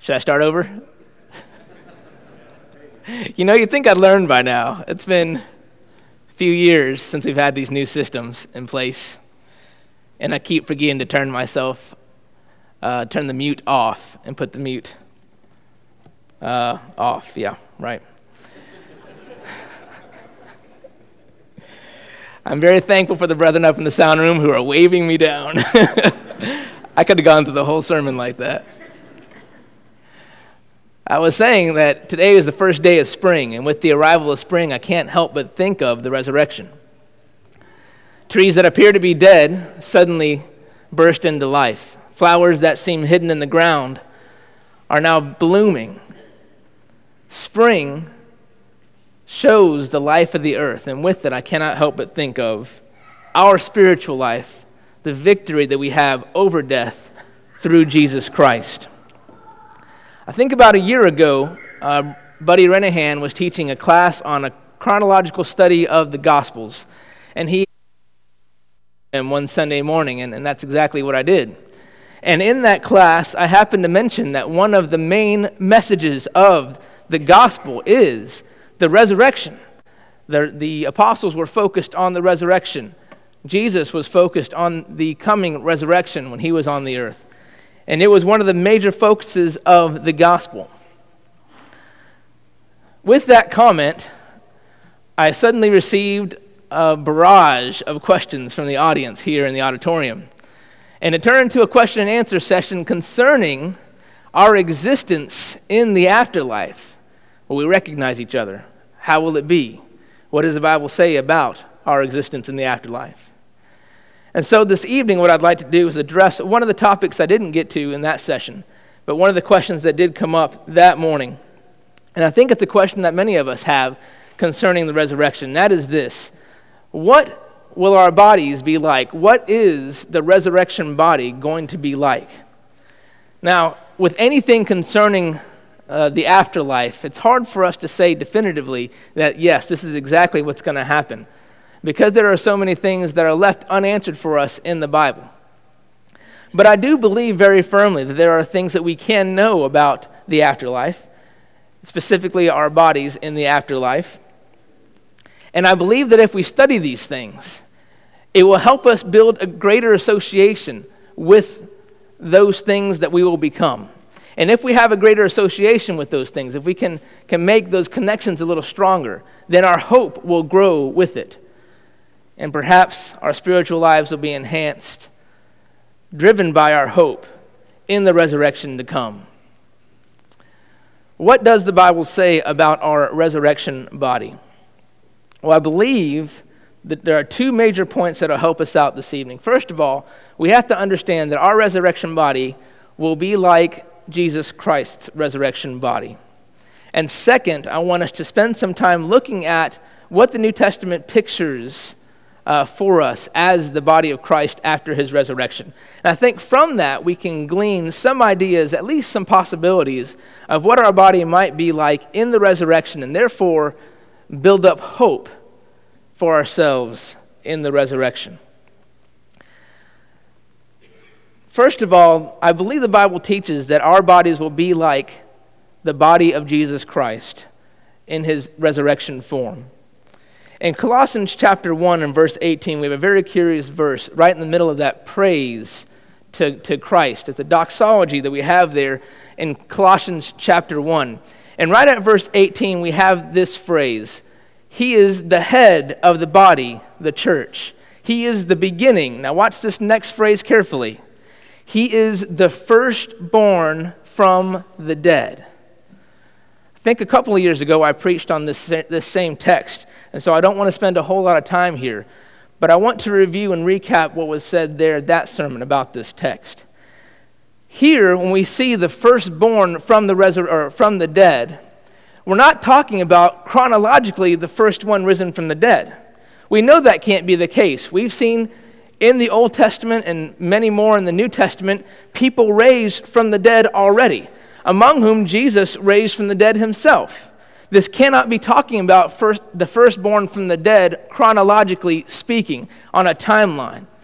Should I start over? You'd think I'd learned by now. It's been a few years since we've had these new systems in place, and I keep forgetting to turn the mute off and put the mute off. Yeah, right. I'm very thankful for the brethren up in the sound room who are waving me down. I could have gone through the whole sermon like that. I was saying that today is the first day of spring, and with the arrival of spring, I can't help but think of the resurrection. Trees that appear to be dead suddenly burst into life. Flowers that seem hidden in the ground are now blooming. Spring shows the life of the earth, and with it, I cannot help but think of our spiritual life, the victory that we have over death through Jesus Christ. I think about a year ago, Buddy Renahan was teaching a class on a chronological study of the Gospels, and he one Sunday morning, and that's exactly what I did. And in that class, I happened to mention that one of the main messages of the Gospel is the resurrection. The apostles were focused on the resurrection. Jesus was focused on the coming resurrection when he was on the earth. And it was one of the major focuses of the gospel. With that comment, I suddenly received a barrage of questions from the audience here in the auditorium. And it turned into a question and answer session concerning our existence in the afterlife. Will we recognize each other? How will it be? What does the Bible say about our existence in the afterlife? And so this evening, what I'd like to do is address one of the topics I didn't get to in that session, but one of the questions that did come up that morning. And I think it's a question that many of us have concerning the resurrection. That is this: what will our bodies be like? What is the resurrection body going to be like? Now, with anything concerning the afterlife, it's hard for us to say definitively that, yes, this is exactly what's going to happen, because there are so many things that are left unanswered for us in the Bible. But I do believe very firmly that there are things that we can know about the afterlife, specifically our bodies in the afterlife. And I believe that if we study these things, it will help us build a greater association with those things that we will become. And if we have a greater association with those things, if we can make those connections a little stronger, then our hope will grow with it. And perhaps our spiritual lives will be enhanced, driven by our hope in the resurrection to come. What does the Bible say about our resurrection body? Well, I believe that there are two major points that will help us out this evening. First of all, we have to understand that our resurrection body will be like Jesus Christ's resurrection body. And second, I want us to spend some time looking at what the New Testament pictures for us as the body of Christ after his resurrection. And I think from that we can glean some ideas, at least some possibilities, of what our body might be like in the resurrection, and therefore build up hope for ourselves in the resurrection. First of all, I believe the Bible teaches that our bodies will be like the body of Jesus Christ in his resurrection form. In Colossians chapter 1 and verse 18, we have a very curious verse right in the middle of that praise to Christ. It's a doxology that we have there in Colossians chapter 1. And right at verse 18, we have this phrase: he is the head of the body, the church. He is the beginning. Now watch this next phrase carefully. He is the firstborn from the dead. I think a couple of years ago I preached on this same text, and so I don't want to spend a whole lot of time here, but I want to review and recap what was said there at that sermon about this text. Here, when we see the firstborn from the dead, we're not talking about chronologically the first one risen from the dead. We know that can't be the case. We've seen in the Old Testament and many more in the New Testament people raised from the dead already, among whom Jesus raised from the dead himself. This cannot be talking about the firstborn from the dead chronologically speaking on a timeline.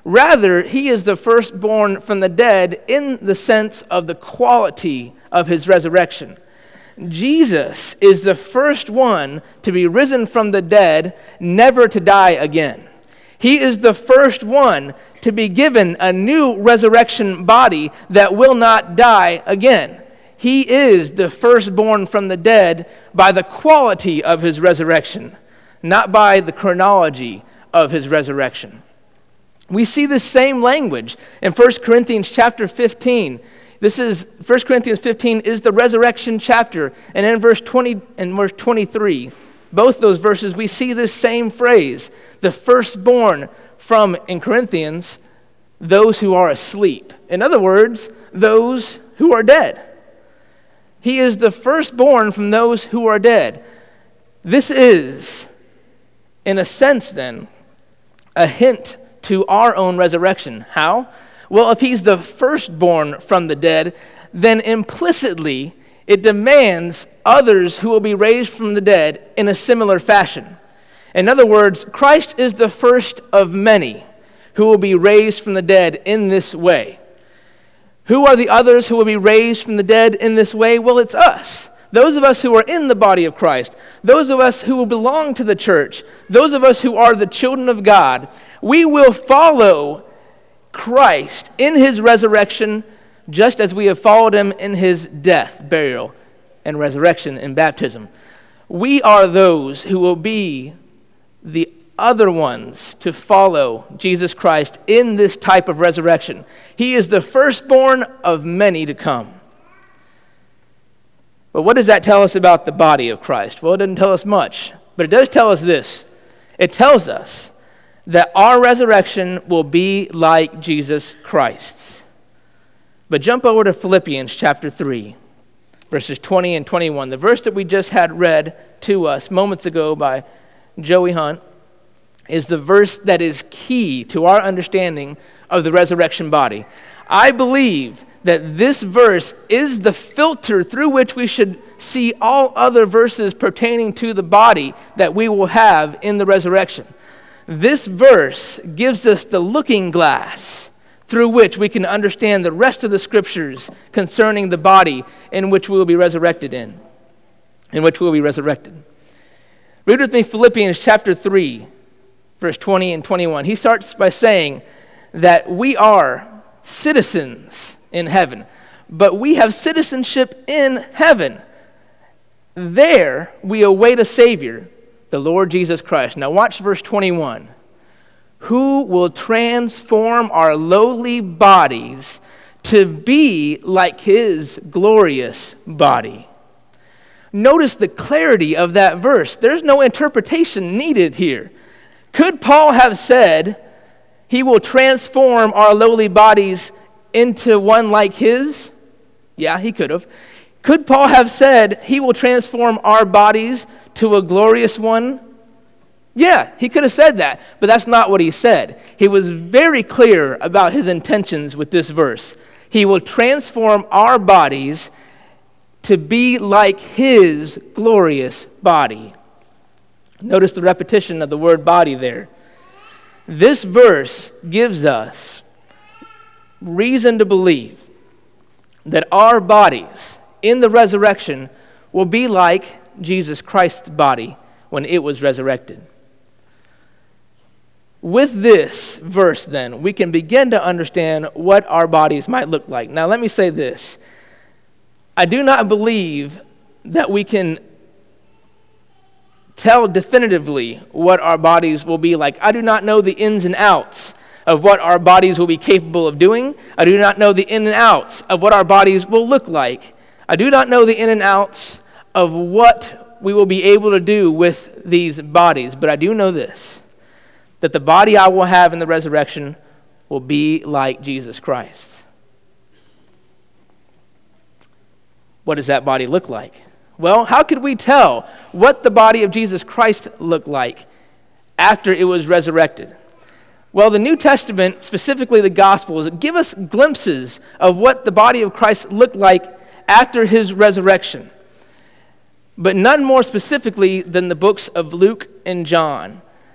Rather, he is the firstborn from the dead in the sense of the quality of his resurrection. Jesus is the first one to be risen from the dead, never to die again. He is the first one to be given a new resurrection body that will not die again. He is the firstborn from the dead by the quality of his resurrection, not by the chronology of his resurrection. We see the same language in 1 Corinthians chapter 15. This is 1 Corinthians 15 is the resurrection chapter, and in verse 20 and verse 23, both those verses we see this same phrase, the firstborn from, in Corinthians, those who are asleep. In other words, those who are dead. He is the firstborn from those who are dead. This is, in a sense then, a hint to our own resurrection. How? Well, if he's the firstborn from the dead, then implicitly it demands others who will be raised from the dead in a similar fashion. In other words, Christ is the first of many who will be raised from the dead in this way. Who are the others who will be raised from the dead in this way? Well, it's us. Those of us who are in the body of Christ, those of us who belong to the church, those of us who are the children of God, we will follow Christ in his resurrection just as we have followed him in his death, burial, and resurrection in baptism. We are those who will be the other ones to follow Jesus Christ in this type of resurrection. He is the firstborn of many to come. But what does that tell us about the body of Christ? Well, it doesn't tell us much, but it does tell us this. It tells us that our resurrection will be like Jesus Christ's. But jump over to Philippians chapter 3, verses 20 and 21. The verse that we just had read to us moments ago by Joey Hunt is the verse that is key to our understanding of the resurrection body. I believe that this verse is the filter through which we should see all other verses pertaining to the body that we will have in the resurrection. This verse gives us the looking glass through which we can understand the rest of the scriptures concerning the body in which we will be resurrected in which we will be resurrected. Read with me Philippians chapter 3, verse 20 and 21. He starts by saying that we are citizens in heaven, but we have citizenship in heaven. There we await a Savior, the Lord Jesus Christ. Now watch verse 21. Who will transform our lowly bodies to be like his glorious body. Notice the clarity of that verse. There's no interpretation needed here. Could Paul have said, he will transform our lowly bodies into one like his? Yeah, he could have. Could Paul have said, he will transform our bodies to a glorious one? Yeah, he could have said that, but that's not what he said. He was very clear about his intentions with this verse. He will transform our bodies to be like his glorious body. Notice the repetition of the word body there. This verse gives us reason to believe that our bodies in the resurrection will be like Jesus Christ's body when it was resurrected. With this verse, then, we can begin to understand what our bodies might look like. Now, let me say this. I do not believe that we can tell definitively what our bodies will be like. I do not know the ins and outs of what our bodies will be capable of doing. I do not know the in and outs of what our bodies will look like. I do not know the in and outs of what we will be able to do with these bodies. But I do know this, that the body I will have in the resurrection will be like Jesus Christ. What does that body look like? Well, how could we tell what the body of Jesus Christ looked like after it was resurrected? Well, the New Testament, specifically the Gospels, give us glimpses of what the body of Christ looked like after his resurrection, but none more specifically than the books of Luke and John.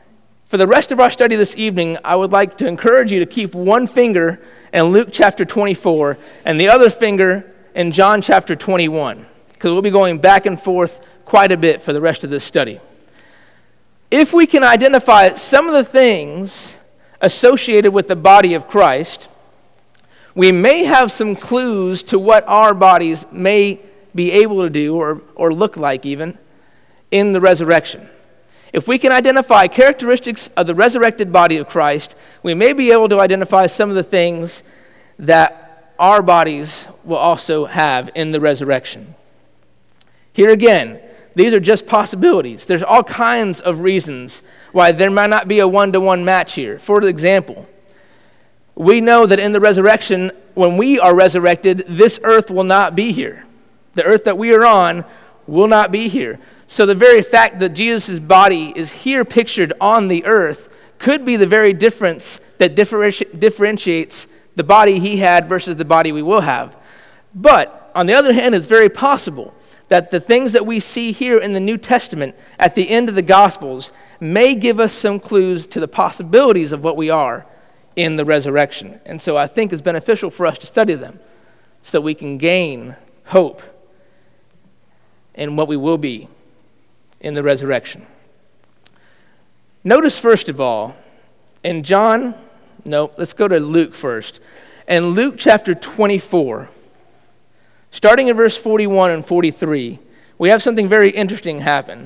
For the rest of our study this evening, I would like to encourage you to keep one finger in Luke chapter 24 and the other finger in John chapter 21, because we'll be going back and forth quite a bit for the rest of this study. If we can identify some of the things associated with the body of Christ, we may have some clues to what our bodies may be able to do or look like even in the resurrection. If we can identify characteristics of the resurrected body of Christ, we may be able to identify some of the things that our bodies will also have in the resurrection. Here again, these are just possibilities. There's all kinds of reasons why there might not be a one-to-one match here. For example, we know that in the resurrection, when we are resurrected, this earth will not be here. The earth that we are on will not be here. So the very fact that Jesus' body is here pictured on the earth could be the very difference that differentiates the body he had versus the body we will have. But on the other hand, it's very possible that the things that we see here in the New Testament at the end of the Gospels may give us some clues to the possibilities of what we are in the resurrection. And so I think it's beneficial for us to study them so that we can gain hope in what we will be in the resurrection. Notice first of all, let's go to Luke first. In Luke chapter 24, starting in verse 41 and 43, we have something very interesting happen.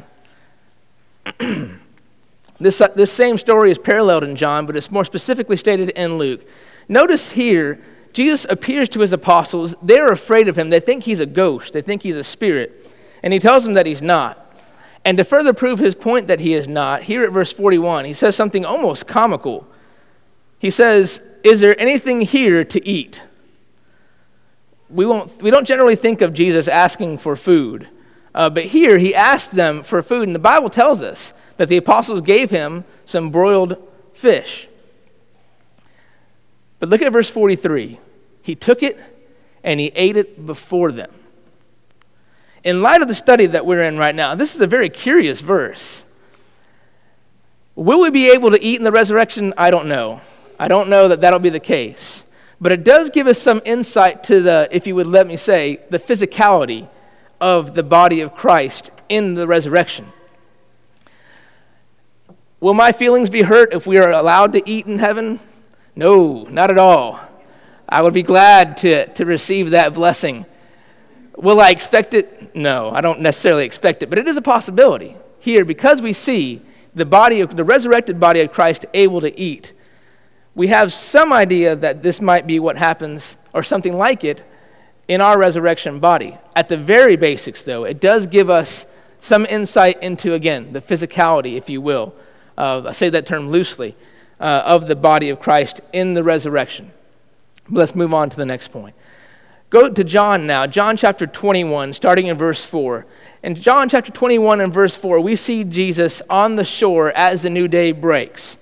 This same story is paralleled in John, but it's more specifically stated in Luke. Notice here, Jesus appears to his apostles. They're afraid of him. They think he's a ghost. They think he's a spirit. And he tells them that he's not. And to further prove his point that he is not, here at verse 41, he says something almost comical. He says, "Is there anything here to eat?" We don't generally think of Jesus asking for food. But here he asked them for food. And the Bible tells us that the apostles gave him some broiled fish. But look at verse 43. He took it and he ate it before them. In light of the study that we're in right now, this is a very curious verse. Will we be able to eat in the resurrection? I don't know. I don't know that that'll be the case. But it does give us some insight to the, if you would let me say, the physicality of the body of Christ in the resurrection. Will my feelings be hurt if we are allowed to eat in heaven? No, not at all. I would be glad to receive that blessing. Will I expect it? No, I don't necessarily expect it, but it is a possibility here because we see the resurrected body of Christ able to eat. We have some idea that this might be what happens or something like it in our resurrection body. At the very basics, though, it does give us some insight into, again, the physicality, if you will. I say that term loosely, of the body of Christ in the resurrection. But let's move on to the next point. Go to John now, John chapter 21, starting in verse 4. In John chapter 21 and verse 4, we see Jesus on the shore as the new day breaks.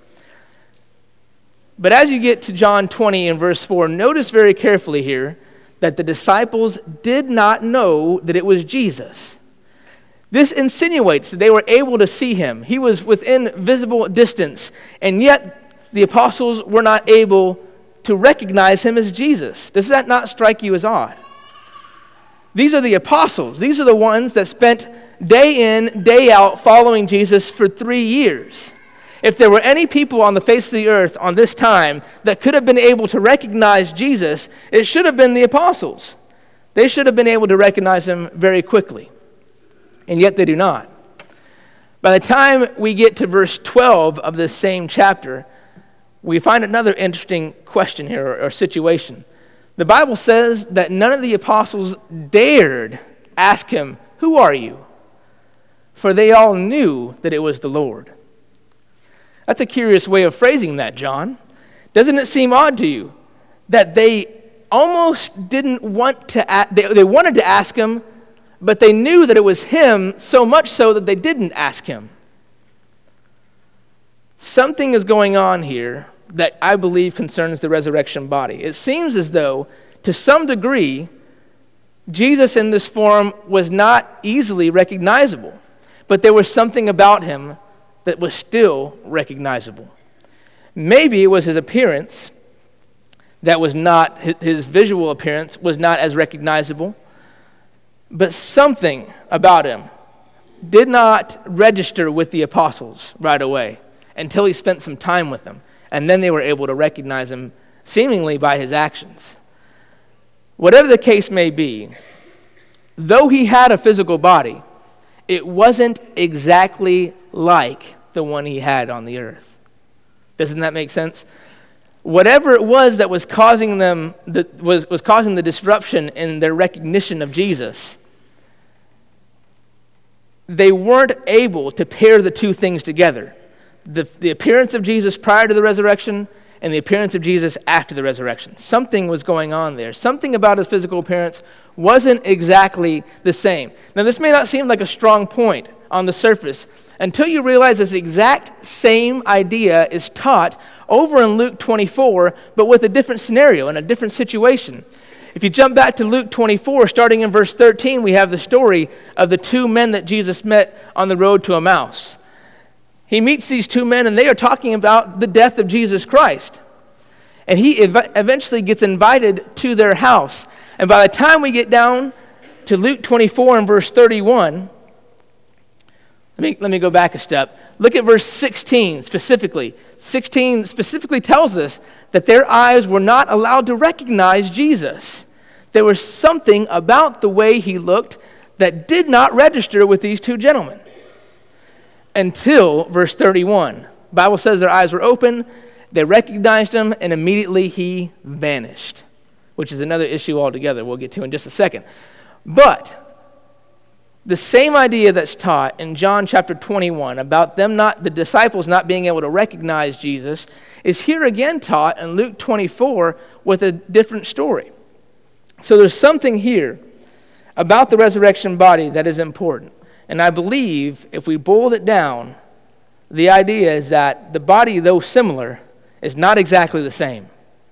But as you get to John 20 and verse 4, notice very carefully here that the disciples did not know that it was Jesus. This insinuates that they were able to see him. He was within visible distance, and yet the apostles were not able to recognize him as Jesus. Does that not strike you as odd? These are the apostles. These are the ones that spent day in, day out following Jesus for 3 years. If there were any people on the face of the earth on this time that could have been able to recognize Jesus, it should have been the apostles. They should have been able to recognize him very quickly. And yet they do not. By the time we get to verse 12 of this same chapter, we find another interesting question here or situation. The Bible says that none of the apostles dared ask him, "Who are you?" For they all knew that it was the Lord. That's a curious way of phrasing that, John. Doesn't it seem odd to you that they almost didn't want to, they wanted to ask him, but they knew that it was him so much so that they didn't ask him? Something is going on here that I believe concerns the resurrection body. It seems as though, to some degree, Jesus in this form was not easily recognizable, but there was something about him that was still recognizable. Maybe it was his appearance that was not, his visual appearance was not as recognizable, but something about him did not register with the apostles right away until he spent some time with them, and then they were able to recognize him seemingly by his actions. Whatever the case may be, though he had a physical body, it wasn't exactly like the one he had on the earth. Doesn't that make sense? Whatever it was that was causing them, was causing the disruption in their recognition of Jesus, they weren't able to pair the two things together. The appearance of Jesus prior to the resurrection and the appearance of Jesus after the resurrection. Something was going on there. Something about his physical appearance wasn't exactly the same. Now, this may not seem like a strong point on the surface until you realize this exact same idea is taught over in Luke 24, but with a different scenario and a different situation. If you jump back to Luke 24, starting in verse 13, we have the story of the two men that Jesus met on the road to Emmaus. He meets these two men, and they are talking about the death of Jesus Christ. And he eventually gets invited to their house. And by the time we get down to Luke 24 and verse 31, let me go back a step. Look at verse 16 specifically. 16 specifically tells us that their eyes were not allowed to recognize Jesus. There was something about the way he looked that did not register with these two gentlemen. Until verse 31. The Bible says their eyes were open, they recognized him, and immediately he vanished, which is another issue altogether we'll get to in just a second. But the same idea that's taught in John chapter 21 about the disciples not being able to recognize Jesus is here again taught in Luke 24 with a different story. So there's something here about the resurrection body that is important. And I believe if we boiled it down, the idea is that the body, though similar, is not exactly the same.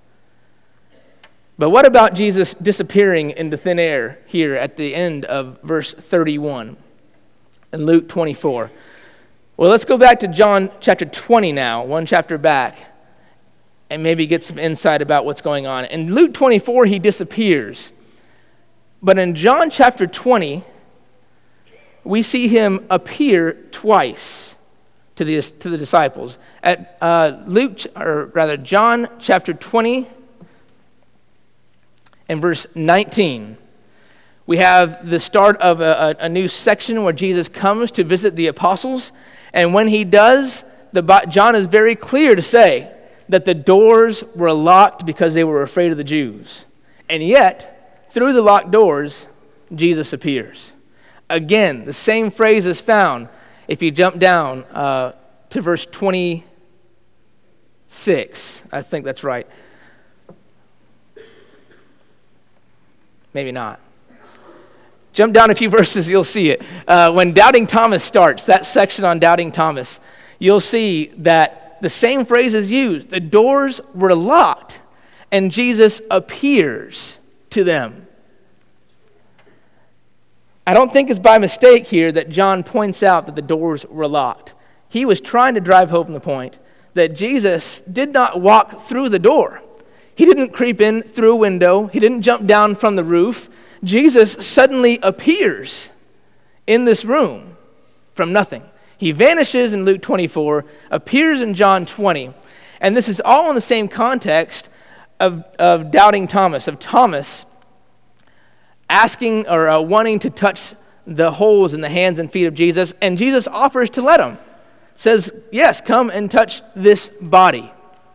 But what about Jesus disappearing into thin air here at the end of verse 31 in Luke 24? Well, let's go back to John chapter 20 now, one chapter back, and maybe get some insight about what's going on. In Luke 24, he disappears. But in John chapter 20, we see him appear twice to the disciples. At John chapter 20 and verse 19, we have the start of a new section where Jesus comes to visit the apostles. And when he does, John is very clear to say that the doors were locked because they were afraid of the Jews. And yet, through the locked doors, Jesus appears. Again, the same phrase is found if you jump down to verse 26. I think that's right. Maybe not. Jump down a few verses, you'll see it. When Doubting Thomas starts, that section on Doubting Thomas, you'll see that the same phrase is used. The doors were locked, and Jesus appears to them. I don't think it's by mistake here that John points out that the doors were locked. He was trying to drive home the point that Jesus did not walk through the door. He didn't creep in through a window. He didn't jump down from the roof. Jesus suddenly appears in this room from nothing. He vanishes in Luke 24, appears in John 20, and this is all in the same context of Doubting Thomas, of Thomas asking or wanting to touch the holes in the hands and feet of Jesus, and Jesus offers to let him. Says, yes, come and touch this body.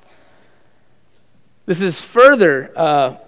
This is further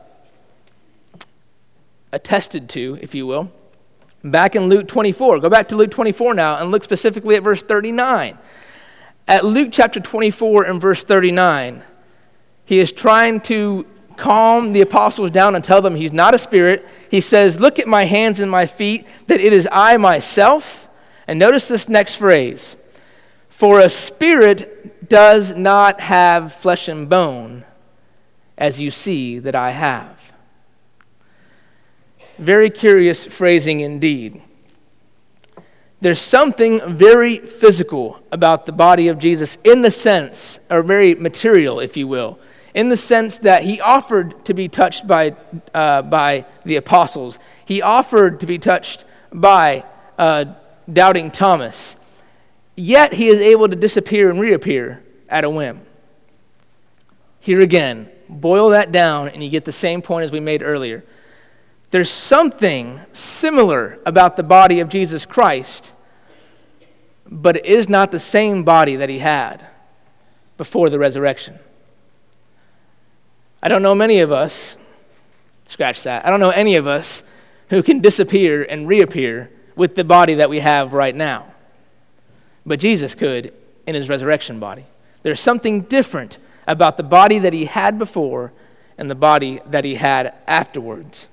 attested to, if you will, back in Luke 24. Go back to Luke 24 now and look specifically at verse 39. At Luke chapter 24 and verse 39, he is trying to calm the apostles down and tell them he's not a spirit. He says, look at my hands and my feet, that it is I myself. And notice this next phrase. For a spirit does not have flesh and bone, as you see that I have. Very curious phrasing indeed. There's something very physical about the body of Jesus in the sense, or very material, if you will, in the sense that he offered to be touched by the apostles. He offered to be touched by doubting Thomas. Yet he is able to disappear and reappear at a whim. Here again, boil that down and you get the same point as we made earlier. There's something similar about the body of Jesus Christ, but it is not the same body that he had before the resurrection. I don't know many of us, scratch that, I don't know any of us who can disappear and reappear with the body that we have right now. But Jesus could in his resurrection body. There's something different about the body that he had before and the body that he had afterwards.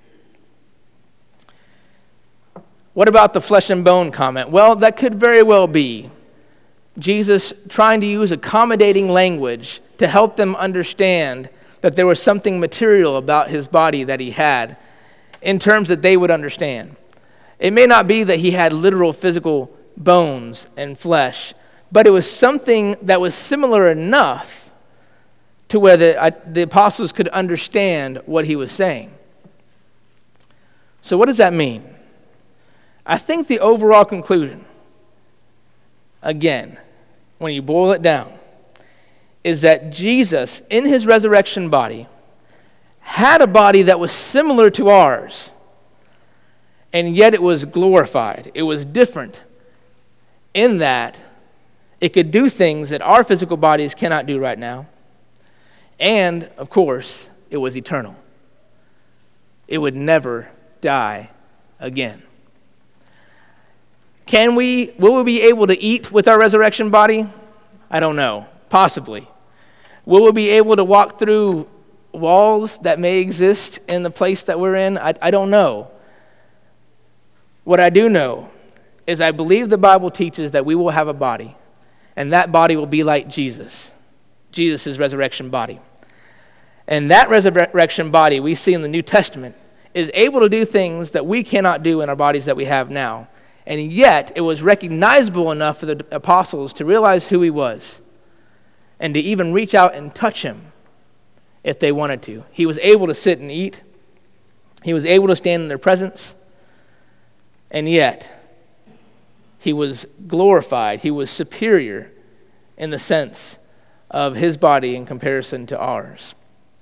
What about the flesh and bone comment? Well, that could very well be Jesus trying to use accommodating language to help them understand that there was something material about his body that he had in terms that they would understand. It may not be that he had literal physical bones and flesh, but it was something that was similar enough to where the apostles could understand what he was saying. So what does that mean? I think the overall conclusion, again, when you boil it down, is that Jesus, in his resurrection body, had a body that was similar to ours, and yet it was glorified. It was different in that it could do things that our physical bodies cannot do right now, and, of course, it was eternal. It would never die again. Will we be able to eat with our resurrection body? I don't know. Possibly. Will we be able to walk through walls that may exist in the place that we're in? I don't know. What I do know is I believe the Bible teaches that we will have a body, and that body will be like Jesus' resurrection body. And that resurrection body we see in the New Testament is able to do things that we cannot do in our bodies that we have now. And yet, it was recognizable enough for the apostles to realize who he was and to even reach out and touch him if they wanted to. He was able to sit and eat. He was able to stand in their presence. And yet, he was glorified. He was superior in the sense of his body in comparison to ours.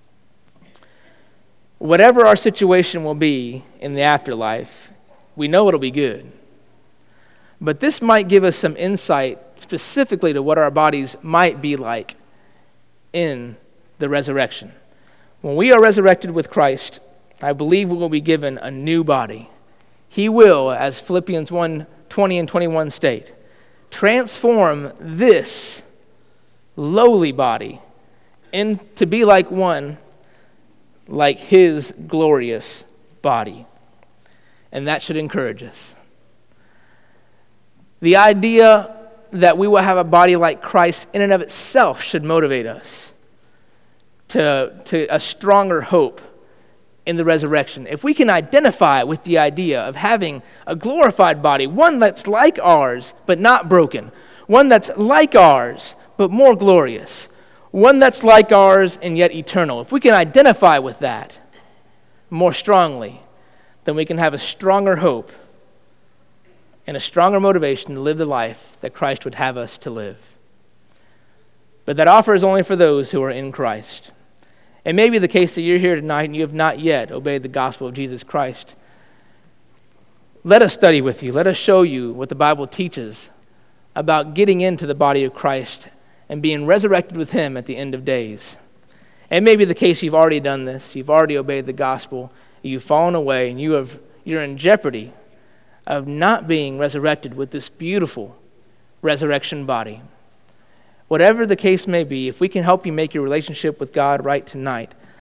Whatever our situation will be in the afterlife, we know it'll be good. But this might give us some insight specifically to what our bodies might be like in the resurrection. When we are resurrected with Christ, I believe we will be given a new body. He will, as Philippians 1:20 and 21 state, transform this lowly body to be like one like his glorious body. And that should encourage us. The idea that we will have a body like Christ in and of itself should motivate us to a stronger hope in the resurrection. If we can identify with the idea of having a glorified body, one that's like ours but not broken, one that's like ours but more glorious, one that's like ours and yet eternal. If we can identify with that more strongly, then we can have a stronger hope and a stronger motivation to live the life that Christ would have us to live. But that offer is only for those who are in Christ. It may be the case that you're here tonight and you have not yet obeyed the gospel of Jesus Christ. Let us study with you. Let us show you what the Bible teaches about getting into the body of Christ and being resurrected with him at the end of days. It may be the case you've already done this. You've already obeyed the gospel. You've fallen away and you're in jeopardy of not being resurrected with this beautiful resurrection body. Whatever the case may be, if we can help you make your relationship with God right tonight,